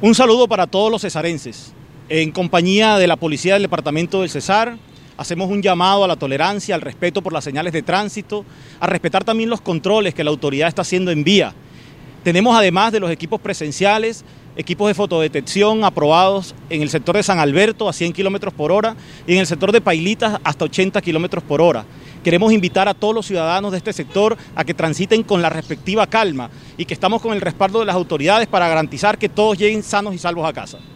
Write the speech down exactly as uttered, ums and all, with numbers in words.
Un saludo para todos los cesarenses. En compañía de la Policía del Departamento del Cesar, hacemos un llamado a la tolerancia, al respeto por las señales de tránsito, a respetar también los controles que la autoridad está haciendo en vía. Tenemos, además de los equipos presenciales, equipos de fotodetección aprobados en el sector de San Alberto a cien kilómetros por hora y en el sector de Pailitas hasta ochenta kilómetros por hora. Queremos invitar a todos los ciudadanos de este sector a que transiten con la respectiva calma y que estamos con el respaldo de las autoridades para garantizar que todos lleguen sanos y salvos a casa.